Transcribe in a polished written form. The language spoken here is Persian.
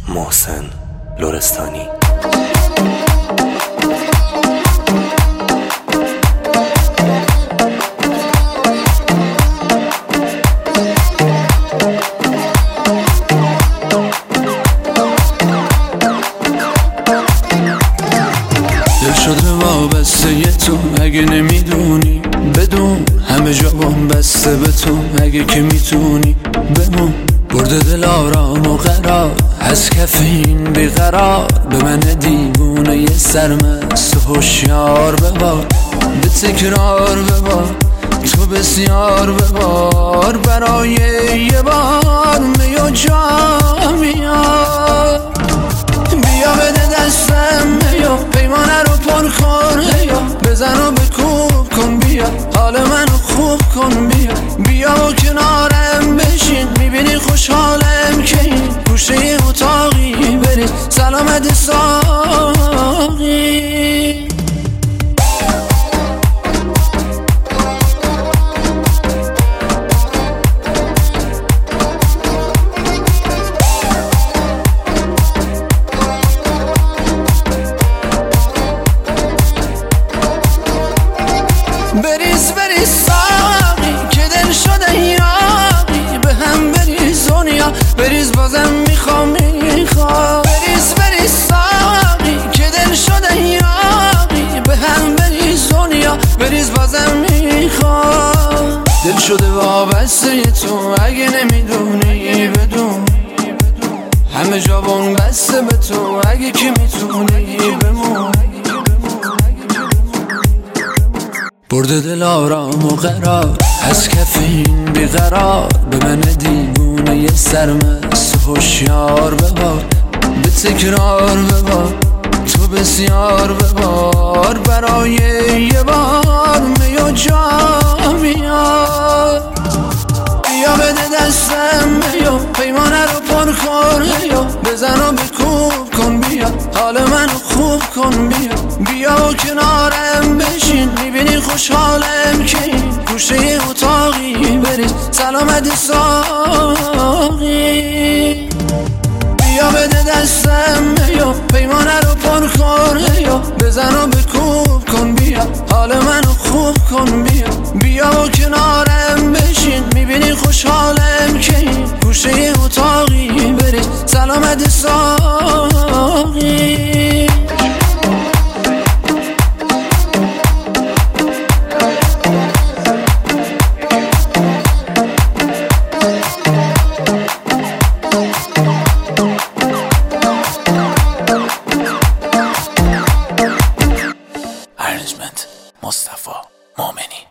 محسن لرستانی. دل شده وابسته تو اگه نمیدونی، بدون همه جا بام بسته به تو اگه که میتونی بمون. برده دل آرام و قرار از کف این بیقرار، به من دیوونه یه سرمست و هوشیار ببار، به تکرار ببار تو بسیار ببار، برای یه بار می و جا میار. بیا بده دستم بیا پیمانه رو پر کن، بزن و بکوب کن، بیا حال منو خوب کن، بیا و کنارم بشین، میبینی خوشحالم که این گوشه اتاقی برید سلامت ساقی. بریز بریز ساقی که دل شده یاقی، به هم بریز دنیا بریز بازم میخوام. بریز بریز ساقی که دل شده یاقی، به هم بریز دنیا بریز بازم میخوام. دل شده وابسته تو اگه نمیدونی، بدون همه جا بون بسته به تو اگه که میتونی بمون. برده دل آرام و قرار از کف این بیقرار، به من دیوونه یه سرمست و هوشیار ببار، به تکرار ببار تو بسیار ببار، برای یه بار می و جا میار. بیا بده دستم بیا پیمانه رو پر کن، بزن و بکوب کن، بیا حال منو خوب کن، بیا و کنارم بشین، میبینی خوشحالم که این گوشه اتاقی برید سلامت ساقی. بیا بده دستم بیا پیمانه رو پر کن، بزن و بکوب کن، بیا حال منو خوب کن، بیا و کنارم بشین، میبینی خوشحالم که این گوشه اتاقی برید سلامت ساقی. مصطفی مومنی.